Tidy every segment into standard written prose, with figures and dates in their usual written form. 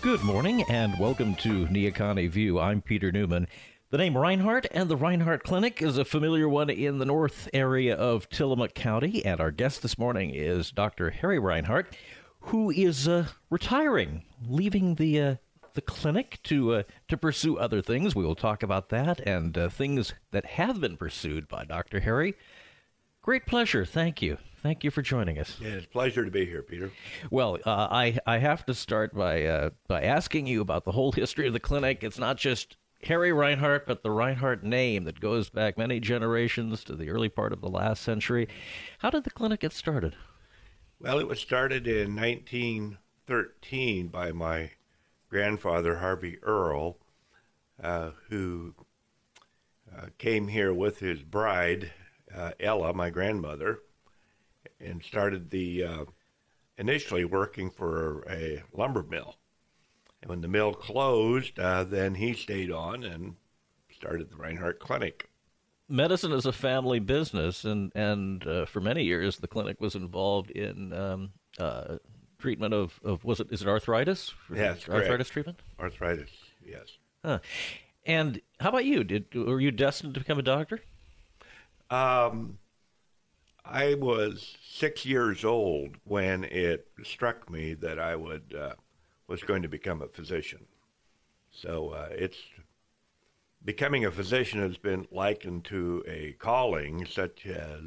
Good morning and welcome to Neocon View. I'm Peter Newman. The name Reinhardt and the Reinhardt Clinic is a familiar one in the north area of Tillamook County, and our guest this morning is Dr. Harry Reinhardt, who is retiring, leaving the clinic to pursue other things. We will talk about that and things that have been pursued by Dr. Harry. Great pleasure. Thank you. Thank you for joining us. Yeah, it's a pleasure to be here, Peter. Well, I have to start by asking you about the whole history of the clinic. It's not just Harry Reinhardt, but the Reinhardt name that goes back many generations to the early part of the last century. How did the clinic get started? Well, it was started in 1913 by my grandfather, Harvey Earl, who came here with his bride, Ella, my grandmother, and started initially working for a lumber mill. And when the mill closed, then he stayed on and started the Reinhardt Clinic. Medicine is a family business, and for many years the clinic was involved in treatment of is it arthritis? Yes, correct. Arthritis treatment? Arthritis, yes. Huh. And how about you? Were you destined to become a doctor? I was 6 years old when it struck me that I was going to become a physician. So becoming a physician has been likened to a calling, such as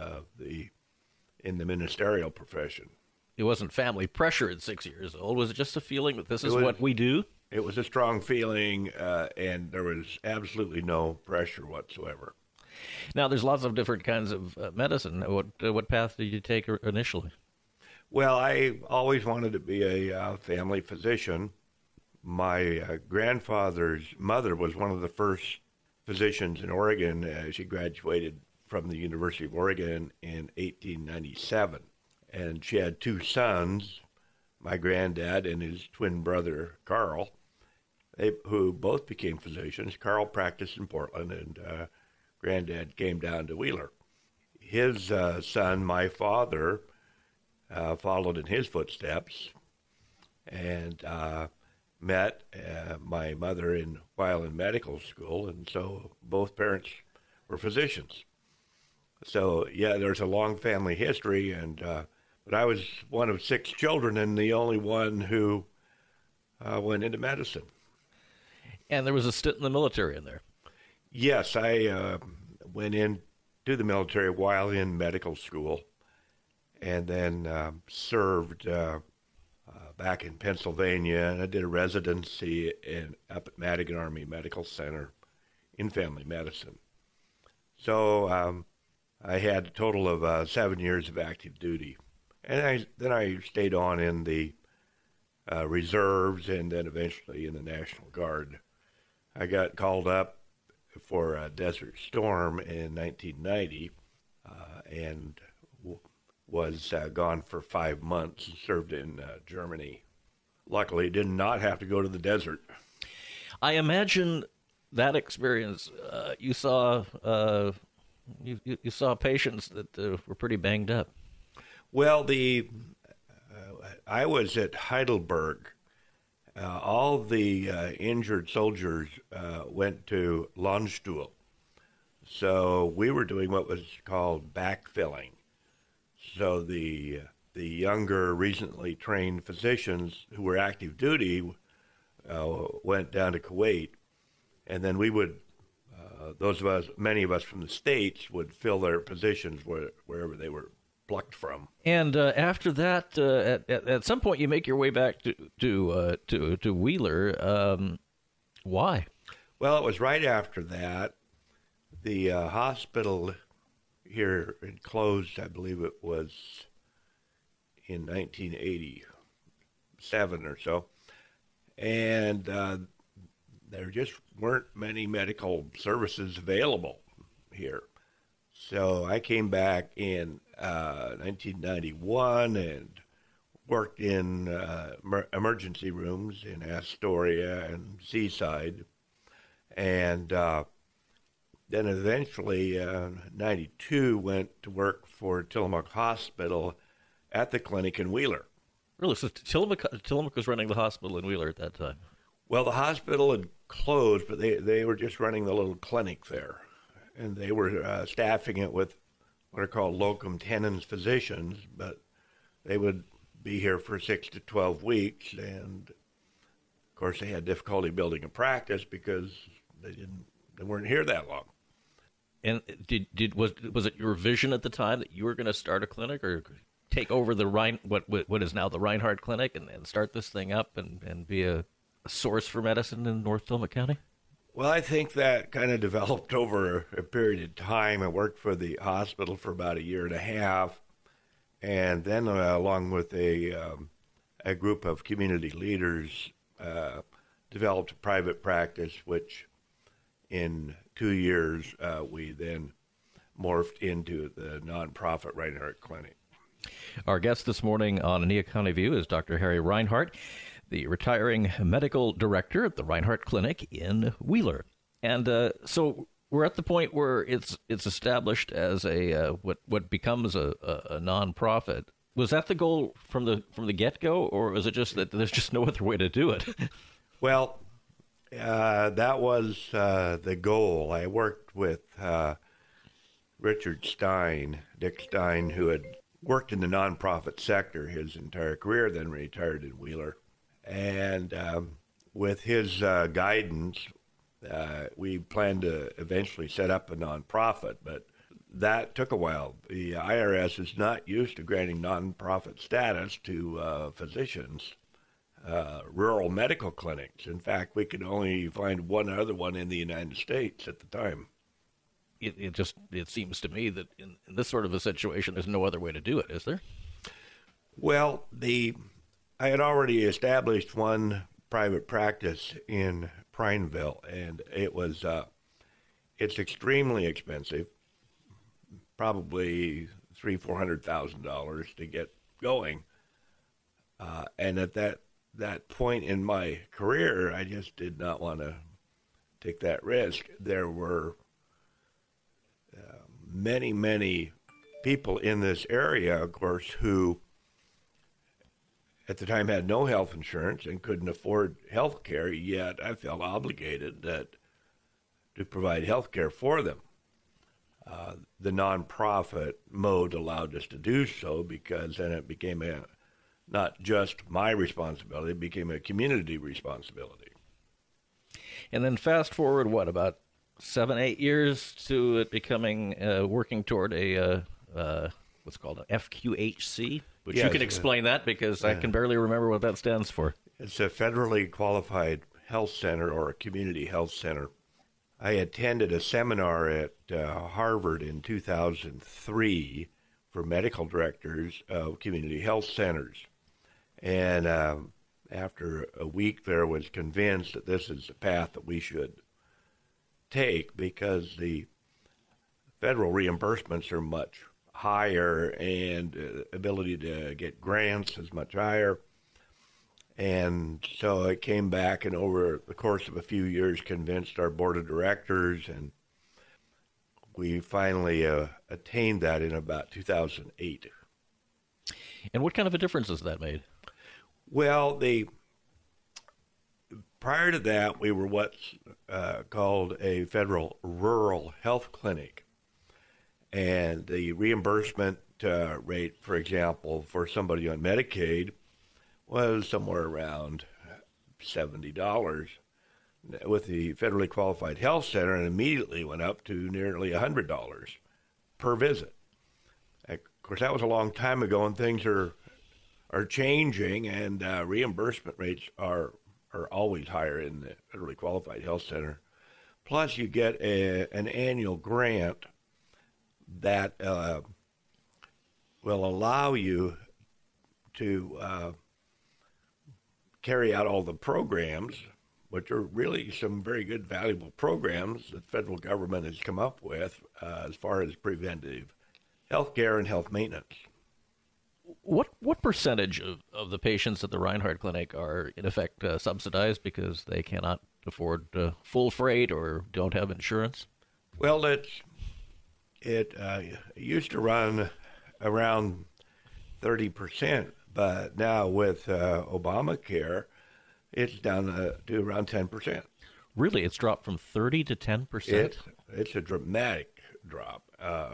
in the ministerial profession. It wasn't family pressure at 6 years old. Was it just a feeling that this is what we do? It was a strong feeling, and there was absolutely no pressure whatsoever. Now, there's lots of different kinds of medicine. What path did you take initially? Well, I always wanted to be a family physician. My grandfather's mother was one of the first physicians in Oregon. She graduated from the University of Oregon in 1897. And she had two sons, my granddad and his twin brother, Carl, who both became physicians. Carl practiced in Portland, and Granddad came down to Wheeler. His son, my father, followed in his footsteps and met my mother while in medical school, and so both parents were physicians. So, yeah, there's a long family history, but I was one of six children and the only one who went into medicine. And there was a stint in the military in there. Yes, I went into the military while in medical school, and then served back in Pennsylvania, and I did a residency up at Madigan Army Medical Center in family medicine. So I had a total of 7 years of active duty, and then I stayed on in the reserves, and then eventually in the National Guard. I got called up for Desert Storm in 1990, and was gone for 5 months, served in Germany. Luckily, did not have to go to the desert. I imagine that experience, you saw you saw patients that were pretty banged up. Well, I was at Heidelberg. All the injured soldiers went to Landstuhl. So we were doing what was called backfilling. So the younger, recently trained physicians who were active duty went down to Kuwait, and then we would, many of us from the States, would fill their positions wherever they were plucked from. And after that, at some point, you make your way back to Wheeler. Why? Well, it was right after that. The hospital here had closed, I believe it was in 1987 or so. And there just weren't many medical services available here. So I came back in 1991 and worked in emergency rooms in Astoria and Seaside. And then eventually, 92, went to work for Tillamook Hospital at the clinic in Wheeler. Really? So Tillamook was running the hospital in Wheeler at that time? Well, the hospital had closed, but they were just running the little clinic there. And they were staffing it with what are called locum tenens physicians, but they would be here for 6 to 12 weeks. And, of course, they had difficulty building a practice because they weren't here that long. And was it your vision at the time that you were going to start a clinic or take over the what is now the Reinhardt Clinic and start this thing up and be a source for medicine in North Tillamook County? Well, I think that kind of developed over a period of time. I worked for the hospital for about a year and a half, and then along with a group of community leaders, developed a private practice, which in 2 years we then morphed into the nonprofit Reinhardt Clinic. Our guest this morning on Neocon View is Dr. Harry Reinhardt, the retiring medical director at the Reinhardt Clinic in Wheeler. And so we're at the point where it's established as a what becomes a nonprofit. Was that the goal from the get-go, or was it just that there's just no other way to do it? Well, that was the goal. I worked with Richard Stein, Dick Stein, who had worked in the nonprofit sector his entire career, then retired in Wheeler. And with his guidance, we planned to eventually set up a nonprofit, but that took a while. The IRS is not used to granting nonprofit status to physicians, rural medical clinics. In fact, we could only find one other one in the United States at the time. It seems to me that in this sort of a situation, there's no other way to do it, is there? Well, I had already established one private practice in Prineville, and it's extremely expensive, probably $300,000-$400,000 to get going. And at that point in my career, I just did not want to take that risk. There were many people in this area, of course, who at the time had no health insurance and couldn't afford health care, yet I felt obligated to provide health care for them. The nonprofit mode allowed us to do so because then it became not just my responsibility, it became a community responsibility. And then fast forward, about 7-8 years to it becoming working toward a what's called an FQHC, which yes, you can explain that because I can barely remember what that stands for. It's a federally qualified health center or a community health center. I attended a seminar at Harvard in 2003 for medical directors of community health centers. And after a week there, was convinced that this is the path that we should take because the federal reimbursements are much higher and ability to get grants is much higher. And so I came back and over the course of a few years convinced our board of directors, and we finally attained that in about 2008. And what kind of a difference has that made? Well, prior to that, we were what's called a federal rural health clinic. And the reimbursement rate, for example, for somebody on Medicaid was somewhere around $70. With the federally qualified health center, and immediately went up to nearly $100 per visit. Of course, that was a long time ago, and things are changing, and reimbursement rates are always higher in the federally qualified health center. Plus, you get an annual grant that will allow you to carry out all the programs, which are really some very good, valuable programs that the federal government has come up with as far as preventive health care and health maintenance. What percentage of the patients at the Reinhardt Clinic are, in effect, subsidized because they cannot afford full freight or don't have insurance? Well, it used to run around 30%, But now with Obamacare, it's down to around 10%. Really, it's dropped from 30 to 10%? It's a dramatic drop.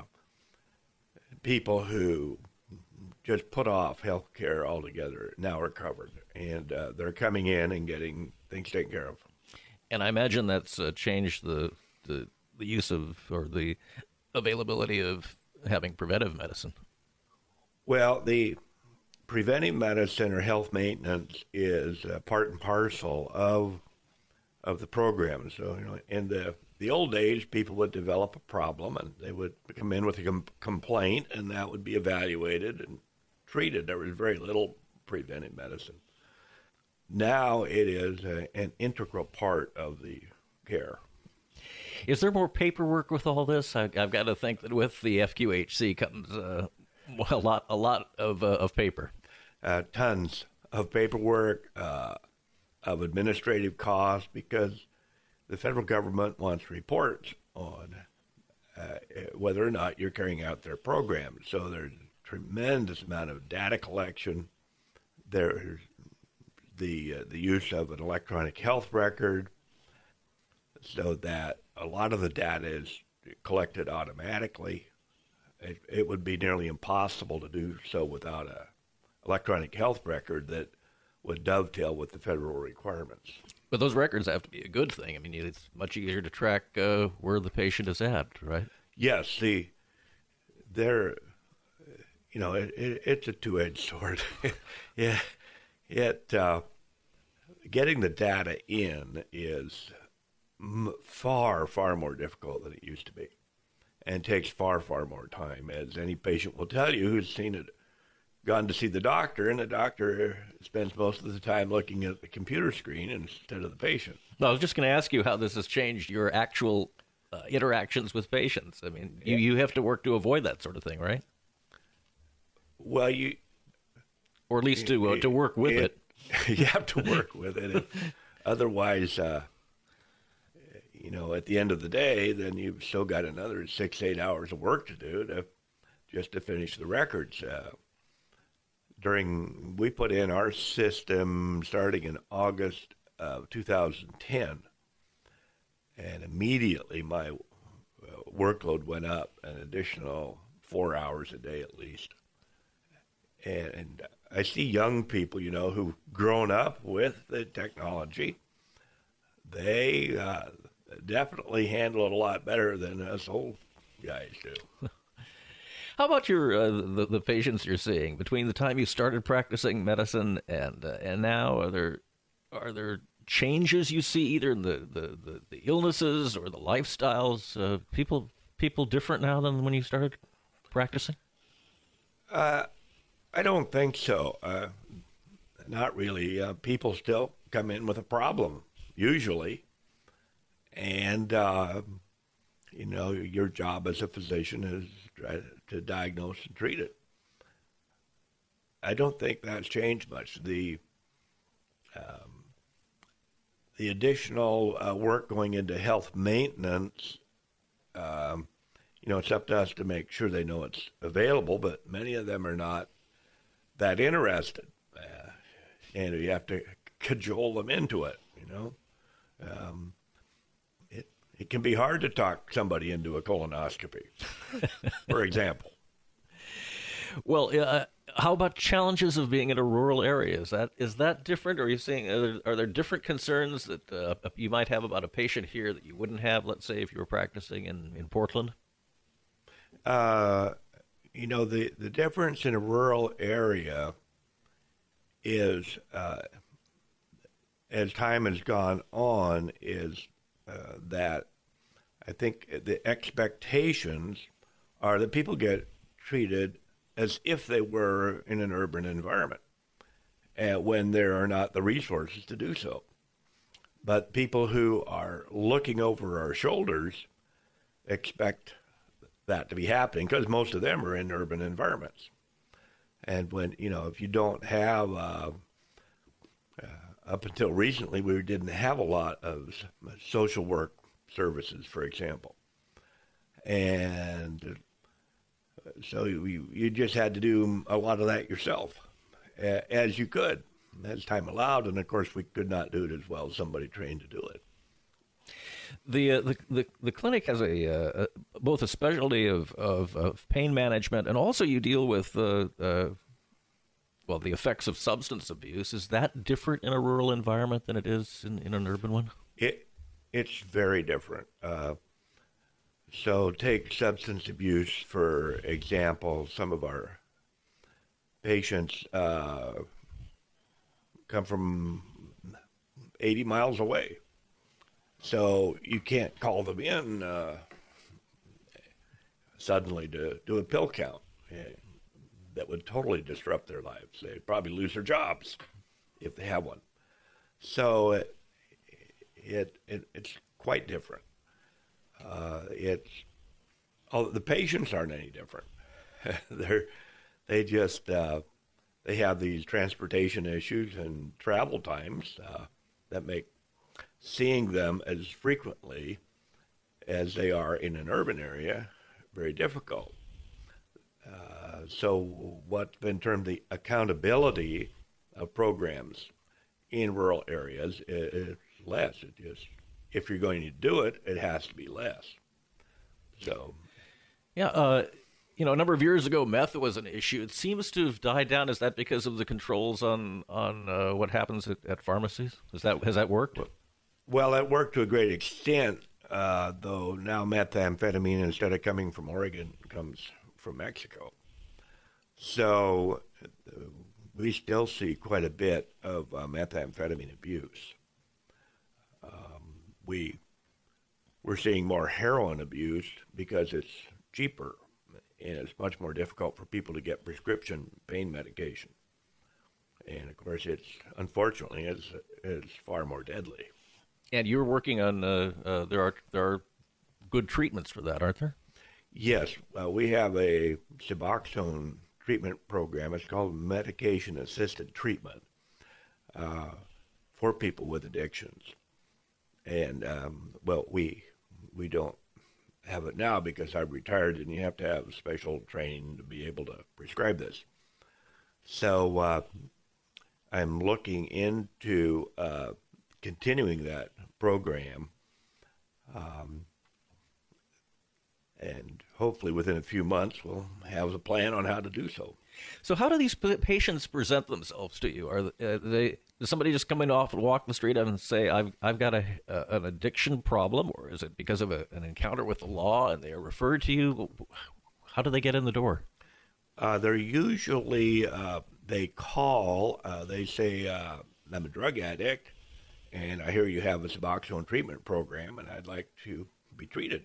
People who just put off health care altogether now are covered, and they're coming in and getting things taken care of. And I imagine that's changed the use of, or the availability of having preventive medicine. Well, the preventive medicine or health maintenance is part and parcel of the program. So, in the old days, people would develop a problem and they would come in with a complaint, and that would be evaluated and treated. There was very little preventive medicine. Now it is an integral part of the care. Is there more paperwork with all this? I've got to think that with the FQHC comes a lot of paper. Tons of paperwork, of administrative costs, because the federal government wants reports on whether or not you're carrying out their programs. So there's a tremendous amount of data collection. There's the use of an electronic health record, so that a lot of the data is collected automatically. It would be nearly impossible to do so without an electronic health record that would dovetail with the federal requirements. But those records have to be a good thing. I mean, it's much easier to track where the patient is at, right? Yes, it's a two-edged sword. Yeah, getting the data in is far more difficult than it used to be, and takes far more time, as any patient will tell you who's gone to see the doctor, and the doctor spends most of the time looking at the computer screen instead of the patient. No, I was just going to ask you how this has changed your actual interactions with patients. I mean, you have to work to avoid that sort of thing, right? Well, or at least to work with it. You have to work with it. Otherwise, at the end of the day, then you've still got another 6-8 hours of work to do just to finish the records. We put in our system starting in August of 2010, and immediately my workload went up an additional 4 hours a day at least. And I see young people, who've grown up with the technology. They definitely handle it a lot better than us old guys do. How about your the patients you're seeing between the time you started practicing medicine and now? Are there changes you see either in the illnesses or the lifestyles? People different now than when you started practicing? I don't think so. Not really. People still come in with a problem usually, and your job as a physician is to diagnose and treat it. I don't think that's changed much. The additional work going into health maintenance, it's up to us to make sure they know it's available, but many of them are not that interested, and you have to cajole them into it. It can be hard to talk somebody into a colonoscopy, for example. Well, how about challenges of being in a rural area? Is that different? Or are you seeing are there different concerns that you might have about a patient here that you wouldn't have, let's say, if you were practicing in Portland? The difference in a rural area is, as time has gone on, is that I think the expectations are that people get treated as if they were in an urban environment, when there are not the resources to do so. But people who are looking over our shoulders expect that to be happening, because most of them are in urban environments. And when, if you don't have, up until recently, we didn't have a lot of social work services, for example. And so you just had to do a lot of that yourself. as you could, as time allowed. And of course, we could not do it as well as somebody trained to do it. The clinic has both a specialty of pain management, and also you deal with the effects of substance abuse. Is that different in a rural environment than it is in an urban one? It's very different. So take substance abuse, for example. Some of our patients come from 80 miles away. So you can't call them in suddenly to do a pill count. That would totally disrupt their lives. They'd probably lose their jobs if they have one. So it's quite different. The patients aren't any different. They have these transportation issues and travel times that make seeing them as frequently as they are in an urban area very difficult. So what's been termed the accountability of programs in rural areas is less. If you're going to do it, it has to be less. So, yeah, a number of years ago, meth was an issue. It seems to have died down. Is that because of the controls on what happens at pharmacies? Has that worked? Well, it worked to a great extent, though now methamphetamine, instead of coming from Oregon, comes from Mexico. So we still see quite a bit of methamphetamine abuse. We're seeing more heroin abuse because it's cheaper and it's much more difficult for people to get prescription pain medication. And of course, unfortunately it's far more deadly. And you're working on there are good treatments for that, aren't there? Yes, we have a Suboxone treatment program. It's called medication-assisted treatment for people with addictions. And we don't have it now because I've retired, and you have to have special training to be able to prescribe this. So I'm looking into continuing that program, and hopefully within a few months we'll have a plan on how to do so. So how do these patients present themselves to you? Does somebody just come in off and walk the street and say, I've got an addiction problem, or is it because of an encounter with the law and they are referred to you? How do they get in the door? They're usually, they call, they say, I'm a drug addict, and I hear you have a Suboxone treatment program, and I'd like to be treated.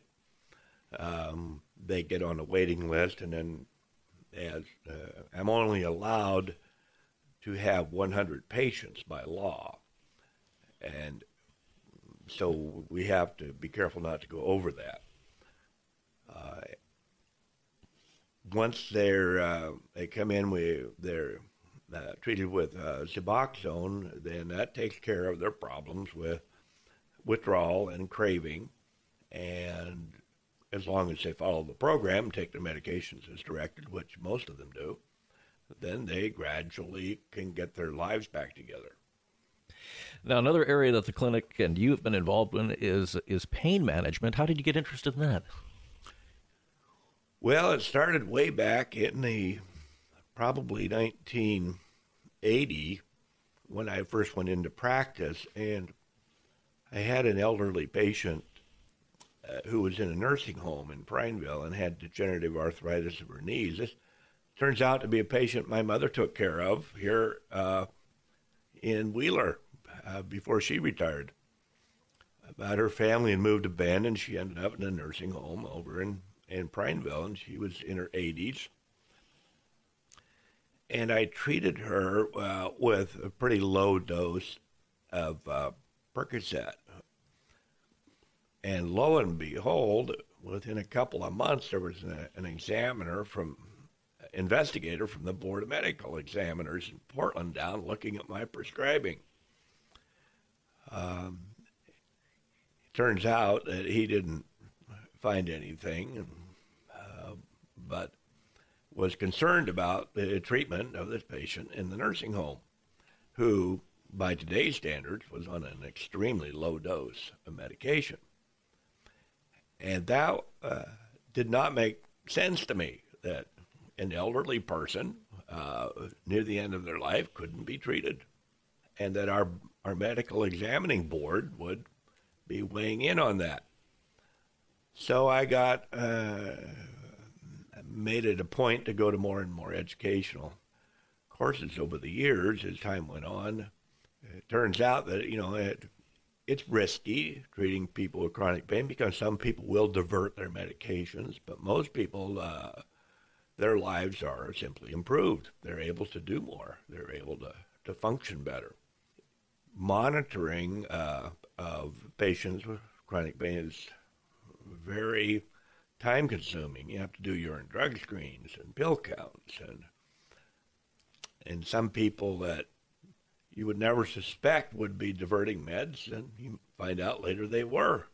They get on a waiting list, and then as I'm only allowed to have 100 patients by law, and so we have to be careful not to go over that. Once they come in, they're treated with Suboxone, then that takes care of their problems with withdrawal and craving, and as long as they follow the program, take their medications as directed, which most of them do, then they gradually can get their lives back together. Now, another area that the clinic and you have been involved in is pain management. How did you get interested in that? Well, it started way back in probably 1980 when I first went into practice, and I had an elderly patient who was in a nursing home in Prineville and had degenerative arthritis of her knees. This turns out to be a patient my mother took care of here in Wheeler before she retired. But her family had moved to Bend, and she ended up in a nursing home over in Prineville, and she was in her 80s. And I treated her with a pretty low dose of Percocet. And lo and behold, within a couple of months, there was an investigator from the Board of Medical Examiners in Portland down looking at my prescribing. It turns out that he didn't find anything, but was concerned about the treatment of this patient in the nursing home, who, by today's standards, was on an extremely low dose of medication. And that did not make sense to me, that an elderly person near the end of their life couldn't be treated, and that our medical examining board would be weighing in on that. So I made it a point to go to more and more educational courses over the years as time went on. It turns out that, it's risky treating people with chronic pain because some people will divert their medications, but most people, their lives are simply improved. They're able to do more. They're able to function better. Monitoring of patients with chronic pain is very time-consuming. You have to do urine drug screens and pill counts, and some people that you would never suspect would be diverting meds, and you find out later they were.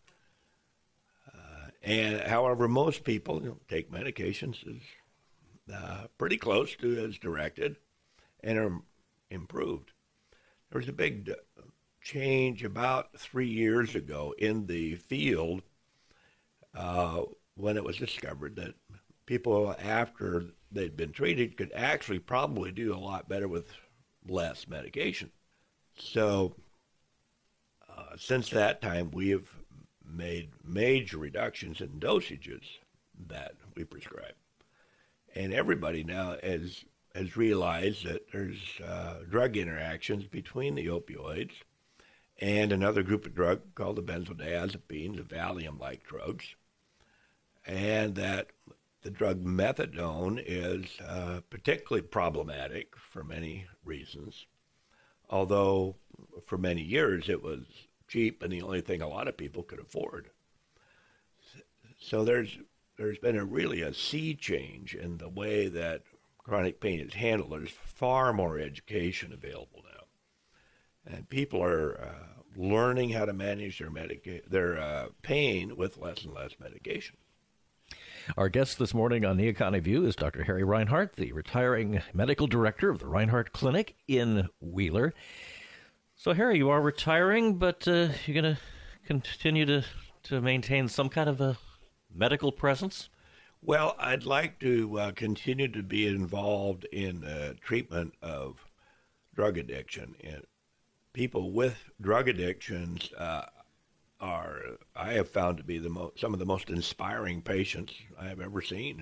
And however, most people take medications as pretty close to as directed and are improved. There was a big change about 3 years ago in the field when it was discovered that people, after they'd been treated, could actually probably do a lot better with less medication. So since that time, we have made major reductions in dosages that we prescribe. And everybody now has realized that there's drug interactions between the opioids and another group of drugs called the benzodiazepines, the Valium-like drugs, and that the drug methadone is particularly problematic for many reasons, although for many years it was cheap and the only thing a lot of people could afford. So there's been really a sea change in the way that chronic pain is handled. There's far more education available now, and people are learning how to manage their pain with less and less medication. Our guest this morning on NeoCon View is Dr. Harry Reinhart, the retiring medical director of the Reinhart Clinic in Wheeler. So, Harry, you are retiring, but you're going to continue to maintain some kind of a medical presence? Well, I'd like to continue to be involved in treatment of drug addiction. And people with drug addictions I have found to be some of the most inspiring patients I have ever seen.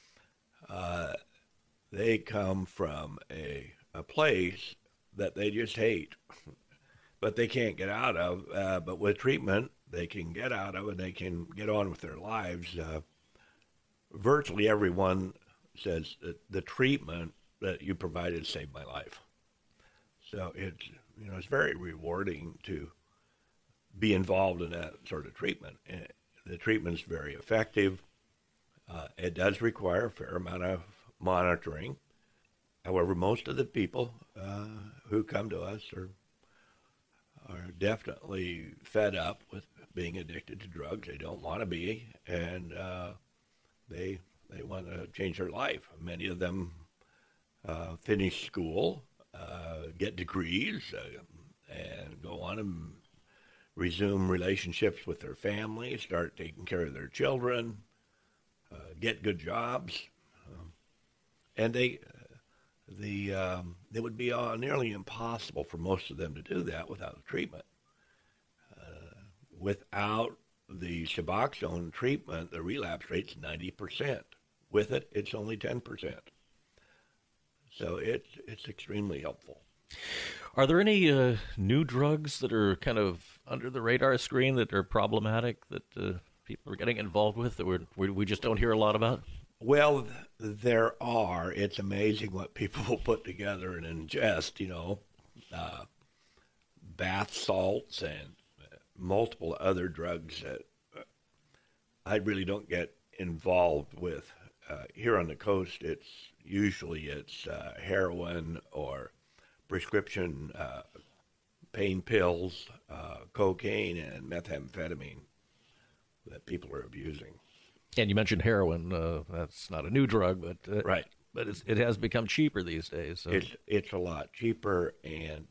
They come from a place that they just hate, but they can't get out of. But with treatment, they can get out of, and they can get on with their lives. Virtually everyone says that the treatment that you provided saved my life. So it's very rewarding to be involved in that sort of treatment. And the treatment's very effective. It does require a fair amount of monitoring. However, most of the people who come to us are definitely fed up with being addicted to drugs. They don't want to be, and they want to change their life. Many of them finish school, get degrees, and go on and resume relationships with their family, start taking care of their children, get good jobs, and it would be nearly impossible for most of them to do that without the treatment. Without the Suboxone treatment, the relapse rate's 90%. With it, it's only 10%. So it's extremely helpful. Are there any new drugs that are kind of under the radar screen that are problematic that people are getting involved with that we just don't hear a lot about? Well, there are. It's amazing what people will put together and ingest, bath salts and multiple other drugs that I really don't get involved with. Here on the coast, it's usually heroin or prescription pain pills, cocaine, and methamphetamine that people are abusing. And you mentioned heroin. That's not a new drug, but right. But it has become cheaper these days. So. It's a lot cheaper, and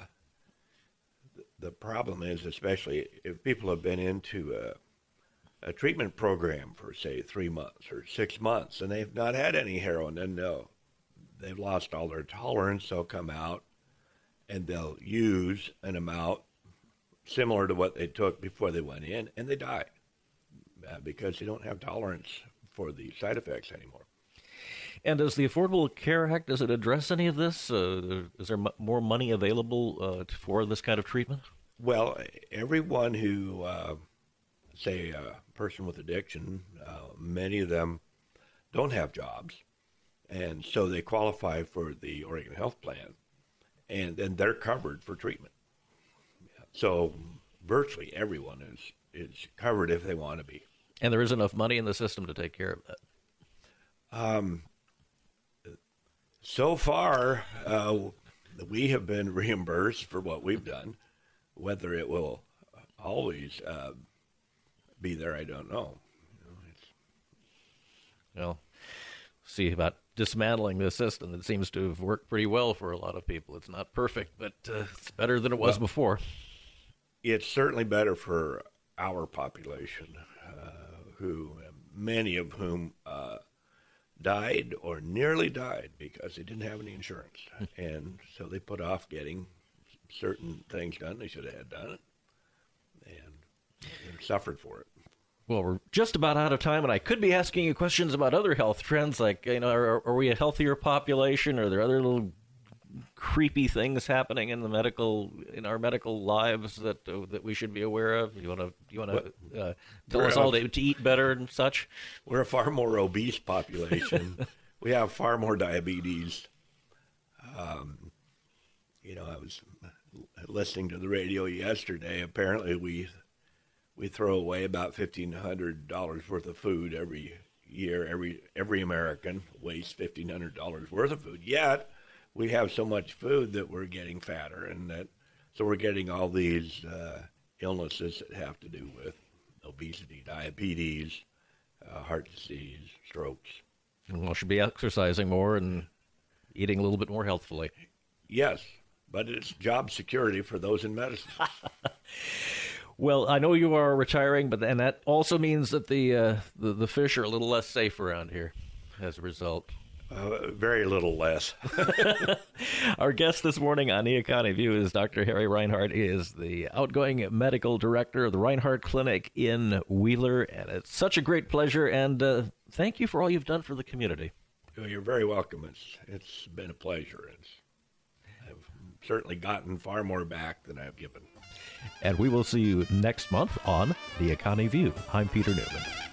the problem is, especially if people have been into a treatment program for, say, 3 months or 6 months, and they've not had any heroin, then they've lost all their tolerance. They'll come out and they'll use an amount similar to what they took before they went in, and they die because they don't have tolerance for the side effects anymore. And does the Affordable Care Act, does it address any of this? Is there more money available for this kind of treatment? Well, everyone who, say, a person with addiction, many of them don't have jobs, and so they qualify for the Oregon Health Plan, and then they're covered for treatment. So virtually everyone is covered if they want to be. And there is enough money in the system to take care of that? So far, we have been reimbursed for what we've done. Whether it will always be there, I don't know. Well, see about dismantling the system. It seems to have worked pretty well for a lot of people. It's not perfect, but it's better than it was before. It's certainly better for our population, many of whom died or nearly died because they didn't have any insurance. And so they put off getting certain things done they should have had done, and they suffered for it. Well, we're just about out of time, and I could be asking you questions about other health trends, like, are we a healthier population? Are there other little creepy things happening in our medical lives that we should be aware of? You want to tell us all to eat better and such? We're a far more obese population. We have far more diabetes. I was listening to the radio yesterday. Apparently, we throw away about $1,500 worth of food every year. Every American wastes $1,500 worth of food. Yet we have so much food that we're getting fatter, and so we're getting all these illnesses that have to do with obesity, diabetes, heart disease, strokes. Well, should be exercising more and eating a little bit more healthfully. Yes, but it's job security for those in medicine. Well, I know you are retiring, and that also means that the fish are a little less safe around here as a result. Very little less. Our guest this morning on Neocon View is Dr. Harry Reinhart. He is the outgoing medical director of the Reinhart Clinic in Wheeler, and it's such a great pleasure, and thank you for all you've done for the community. Well, you're very welcome. It's been a pleasure. I've certainly gotten far more back than I've given. And we will see you next month on Neocon View. I'm Peter Newman.